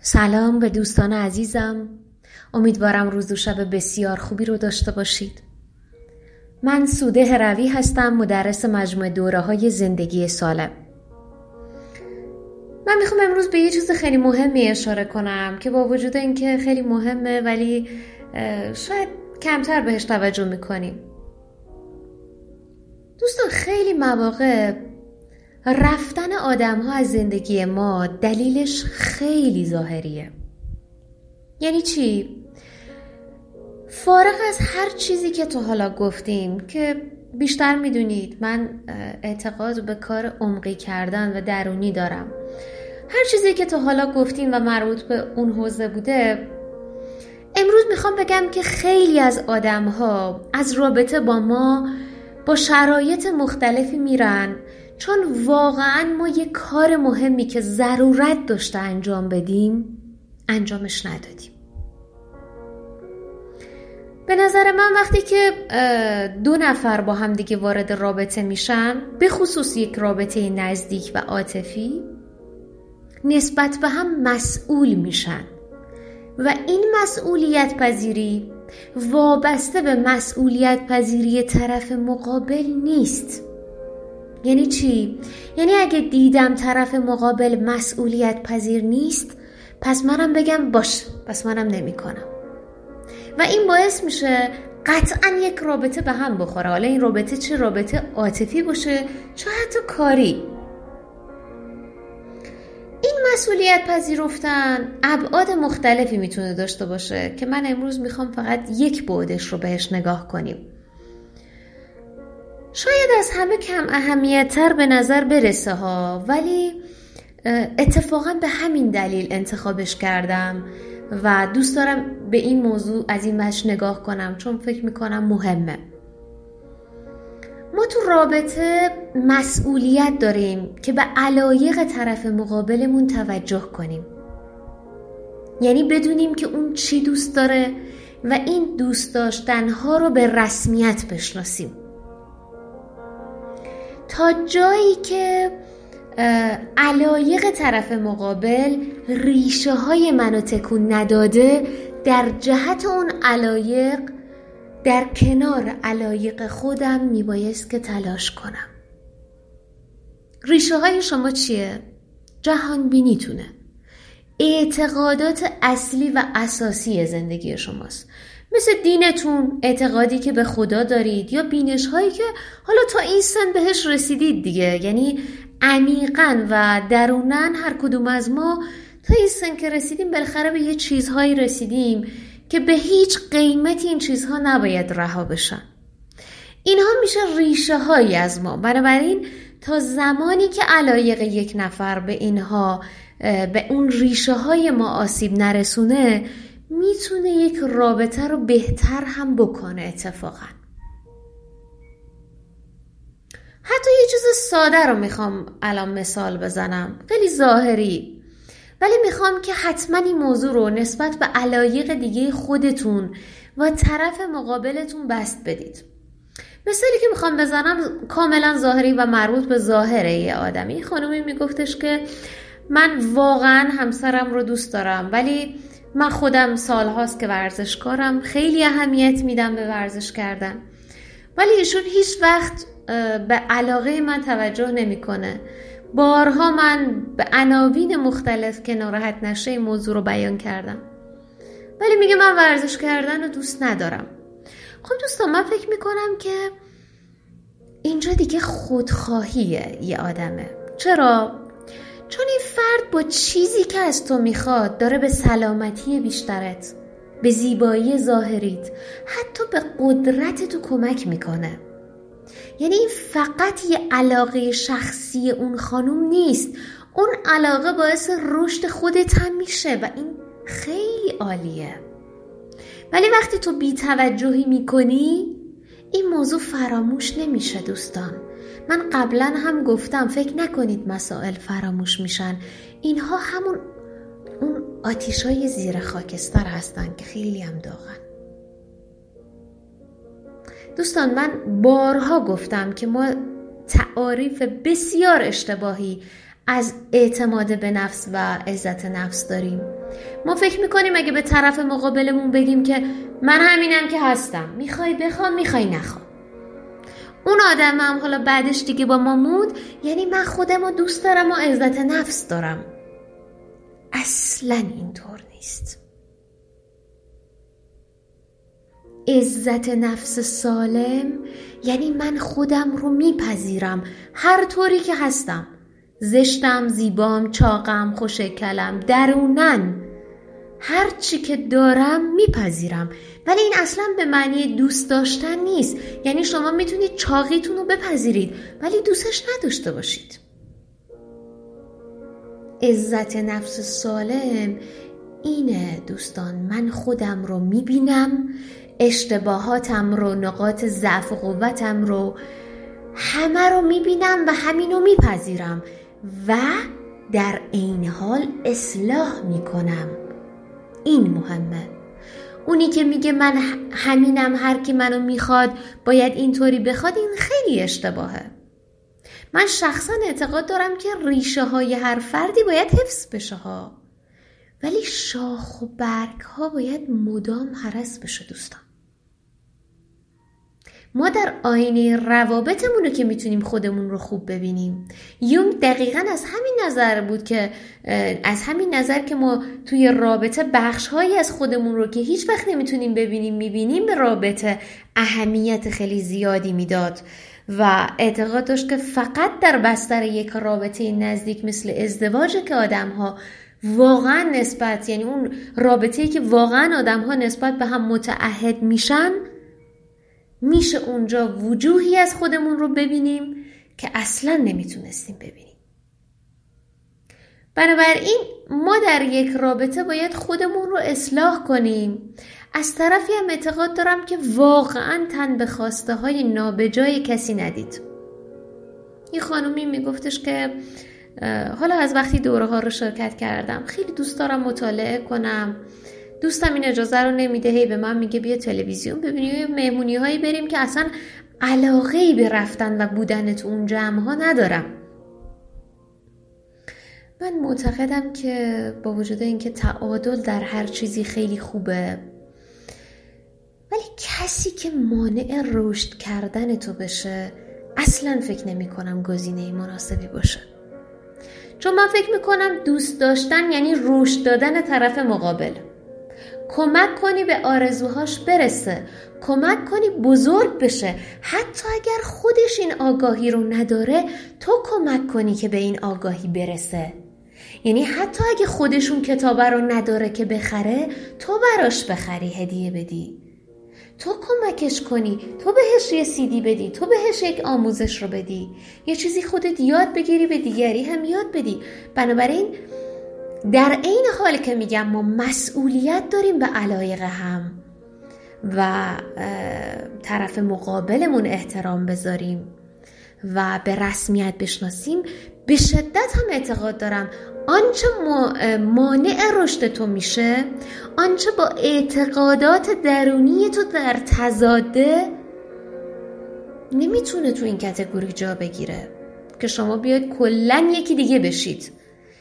سلام به دوستان عزیزم. امیدوارم روز و شب بسیار خوبی رو داشته باشید. من سوده هروی هستم، مدرس مجموعه دوره‌های زندگی سالم. من میخوام امروز به یه چیز خیلی مهمی اشاره کنم که با وجود اینکه خیلی مهمه ولی شاید کمتر بهش توجه میکنیم. دوستان، خیلی مواقع رفتن آدم‌ها از زندگی ما دلیلش خیلی ظاهریه. یعنی چی؟ فارغ از هر چیزی که تا حالا گفتیم که بیشتر میدونید من اعتقاد به کار عمقی کردن و درونی دارم. هر چیزی که تا حالا گفتیم و مربوط به اون حوزه بوده، امروز میخوام بگم که خیلی از آدم‌ها از رابطه با ما با شرایط مختلفی میرن چون واقعا ما یه کار مهمی که ضرورت داشته انجام بدیم انجامش ندادیم. به نظر من وقتی که دو نفر با هم دیگه وارد رابطه میشن، به خصوص یک رابطه نزدیک و عاطفی، نسبت به هم مسئول میشن و این مسئولیت پذیری وابسته به مسئولیت پذیری طرف مقابل نیست. یعنی چی؟ یعنی اگه دیدم طرف مقابل مسئولیت پذیر نیست، پس منم بگم باش، پس منم نمی کنم. و این باعث میشه قطعا یک رابطه به هم بخوره. حالا این رابطه چه رابطه عاطفی باشه چه حتی کاری. این مسئولیت پذیرفتن ابعاد مختلفی میتونه داشته باشه که من امروز میخوام فقط یک بعدش رو بهش نگاه کنیم. شاید از همه کم اهمیت تر به نظر برسه ها، ولی اتفاقا به همین دلیل انتخابش کردم و دوست دارم به این موضوع از این وجه نگاه کنم چون فکر میکنم مهمه. ما تو رابطه مسئولیت داریم که به علایق طرف مقابلمون توجه کنیم. یعنی بدونیم که اون چی دوست داره و این دوست داشتنها رو به رسمیت بشناسیم. تا جایی که علایق طرف مقابل ریشه های منو تکون نداده، در جهت اون علایق در کنار علایق خودم میبایست که تلاش کنم. ریشه های شما چیه؟ جهان بینیتونه. اعتقادات اصلی و اساسی زندگی شماست. مثل دینتون، اعتقادی که به خدا دارید یا بینش هایی که حالا تا این سن بهش رسیدید دیگه. یعنی عمیقاً و دروناً هر کدوم از ما تا این سن که رسیدیم بالاخره به یه چیزهایی رسیدیم که به هیچ قیمتی این چیزها نباید رها بشن. اینها میشه ریشه هایی از ما. بنابراین تا زمانی که علایق یک نفر به اینها، به اون ریشه های ما آسیب نرسونه، میتونه یک رابطه رو بهتر هم بکنه. اتفاقا حتی یه چیز ساده رو میخوام الان مثال بزنم، خیلی ظاهری، ولی میخوام که حتما این موضوع رو نسبت به علایق دیگه خودتون و طرف مقابلتون بست بدید. مثالی که میخوام بزنم کاملا ظاهری و مربوط به ظاهره یه آدمی. خانومی میگفتش که من واقعا همسرم رو دوست دارم، ولی من خودم سالهاست که ورزشکارم، خیلی اهمیت میدم به ورزش کردن، ولی ایشون هیچ وقت به علاقه من توجه نمیکنه. بارها من به عناوین مختلف که ناراحت نشه این موضوع رو بیان کردم، ولی میگه من ورزش کردن رو دوست ندارم. خب دوستان، من فکر میکنم که اینجا دیگه خودخواهیه یه آدمه. چرا؟ چون این فرد با چیزی که از تو میخواد داره به سلامتی بیشترت، به زیبایی ظاهریت، حتی به قدرت تو کمک میکنه. یعنی این فقط یه علاقه شخصی اون خانوم نیست، اون علاقه باعث رشد خودت هم میشه و این خیلی عالیه. ولی وقتی تو بی توجهی میکنی این موضوع فراموش نمیشه. دوستان، من قبلا هم گفتم فکر نکنید مسائل فراموش میشن. اینها همون اون آتیشای زیر خاکستر هستن که خیلی هم داغن. دوستان، من بارها گفتم که ما تعاریف بسیار اشتباهی از اعتماد به نفس و عزت نفس داریم. ما فکر میکنیم اگه به طرف مقابلمون بگیم که من همینم که هستم، میخوای بخوام میخوای نخوام، اون آدم هم حالا بعدش دیگه با ما موند، یعنی من خودم رو دوست دارم و عزت نفس دارم. اصلا اینطور نیست. عزت نفس سالم یعنی من خودم رو میپذیرم هر طوری که هستم، زشتم، زیبام، چاقم، خوشگلم، درونن هر چی که دارم میپذیرم. ولی این اصلا به معنی دوست داشتن نیست. یعنی شما میتونید چاقیتون رو بپذیرید ولی دوستش نداشته باشید. عزت نفس سالم اینه دوستان، من خودم رو میبینم، اشتباهاتم رو، نقاط ضعف و قوتم رو، همه رو میبینم و همینو میپذیرم و در این حال اصلاح میکنم. این مهمه. اونی که میگه من همینم، هر کی منو میخواد باید اینطوری بخواد، این خیلی اشتباهه. من شخصا اعتقاد دارم که ریشه های هر فردی باید حفظ بشه ها، ولی شاخ و برگ ها باید مدام هرس بشه دوستان. ما در آینه روابطمون رو که میتونیم خودمون رو خوب ببینیم. یونگ دقیقاً از همین نظر که ما توی رابطه بخش‌هایی از خودمون رو که هیچ وقت نمیتونیم ببینیم میبینیم، به رابطه اهمیت خیلی زیادی میداد و اعتقاد داشت که فقط در بستر یک رابطه نزدیک مثل ازدواج که آدم‌ها واقعاً یعنی اون رابطه‌ای که واقعاً آدم‌ها نسبت به هم متعهد میشن، میشه اونجا وجوهی از خودمون رو ببینیم که اصلاً نمیتونستیم ببینیم. بنابراین ما در یک رابطه باید خودمون رو اصلاح کنیم. از طرفی هم اعتقاد دارم که واقعاً تن به خواسته های نابجای کسی ندید. یه خانومی میگفتش که حالا از وقتی دوره ها رو شرکت کردم خیلی دوست دارم مطالعه کنم، دوستم این اجازه رو نمیده، هی به من میگه بیا تلویزیون ببینیم، مهمونی هایی بریم که اصلا علاقه‌ای به رفتن و بودن تو اون جمع ها ندارم. من معتقدم که با وجود اینکه تعادل در هر چیزی خیلی خوبه، ولی کسی که مانع رشد کردن تو بشه اصلا فکر نمی کنم گزینه مناسبی باشه. چون من فکر میکنم دوست داشتن یعنی رشد دادن طرف مقابل، کمک کنی به آرزوهاش برسه، کمک کنی بزرگ بشه، حتی اگر خودش این آگاهی رو نداره تو کمک کنی که به این آگاهی برسه. یعنی حتی اگه خودشون کتابه رو نداره که بخره، تو براش بخری، هدیه بدی، تو کمکش کنی، تو بهش یه CD بدی، تو بهش یک آموزش رو بدی، یه چیزی خودت یاد بگیری به دیگری هم یاد بدی. بنابراین در این حال که میگم ما مسئولیت داریم به علایق هم و طرف مقابلمون احترام بذاریم و به رسمیت بشناسیم، به شدت هم اعتقاد دارم آنچه مانع رشد تو میشه، آنچه با اعتقادات درونی تو در تضاده، نمیتونه تو این کتگوری جا بگیره که شما بیاید کلن یکی دیگه بشید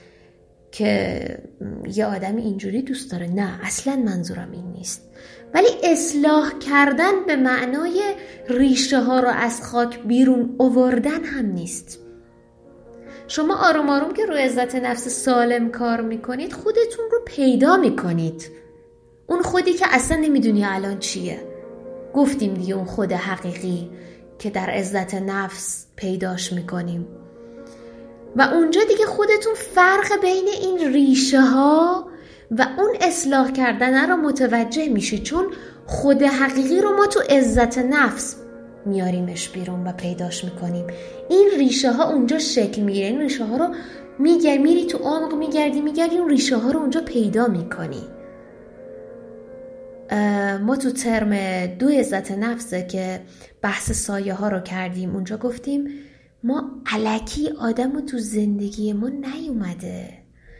که یه آدم اینجوری دوست داره. نه، اصلا منظورم این نیست. ولی اصلاح کردن به معنای ریشه ها رو از خاک بیرون آوردن هم نیست. شما آروم آروم که روی عزت نفس سالم کار میکنید خودتون رو پیدا میکنید، اون خودی که اصلا نمیدونی الان چیه. گفتیم دیگه اون خود حقیقی که در عزت نفس پیداش میکنیم و اونجا دیگه خودتون فرق بین این ریشه ها و اون اصلاح کردن رو متوجه میشید، چون خود حقیقی رو ما تو عزت نفس میاریمش بیرون و پیداش میکنیم. این ریشه ها اونجا شکل میگیره، این ریشه ها رو میری تو عمق میگردی اون ریشه ها رو اونجا پیدا میکنی. ما تو ترم 2 عزت نفسه که بحث سایه ها رو کردیم، اونجا گفتیم ما الکی آدم رو تو زندگی ما نیومده،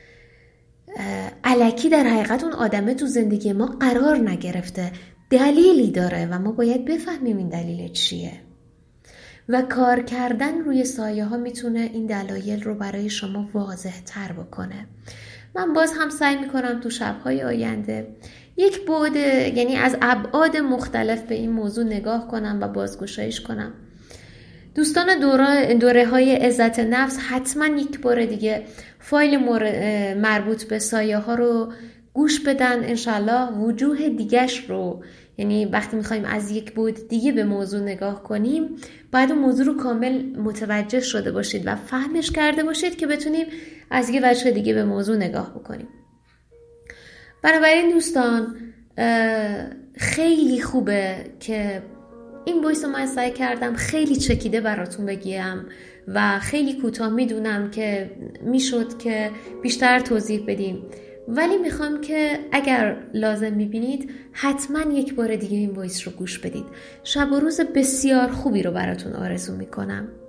الکی در حقیقت اون آدمه تو زندگی ما قرار نگرفته، دلیلی داره و ما باید بفهمیم این دلیل چیه و کار کردن روی سایه ها میتونه این دلایل رو برای شما واضح تر بکنه. من باز هم سعی میکنم تو شب‌های آینده یک بعد، یعنی از ابعاد مختلف به این موضوع نگاه کنم و بازگشایش کنم. دوستان دوره های عزت نفس حتما یک بار دیگه فایل مربوط به سایه ها رو گوش بدن. انشالله وجوه دیگش رو، یعنی وقتی میخوایم از یک بعد دیگه به موضوع نگاه کنیم باید اون موضوع رو کامل متوجه شده باشید و فهمش کرده باشید که بتونیم از یه وجه دیگه به موضوع نگاه بکنیم. بنابراین دوستان خیلی خوبه که این وایس رو من سعی کردم خیلی چکیده براتون بگیم و خیلی کوتاه. میدونم که میشد که بیشتر توضیح بدیم، ولی میخوام که اگر لازم میبینید حتما یک بار دیگه این وایس رو گوش بدید. شب و روز بسیار خوبی رو براتون آرزو میکنم.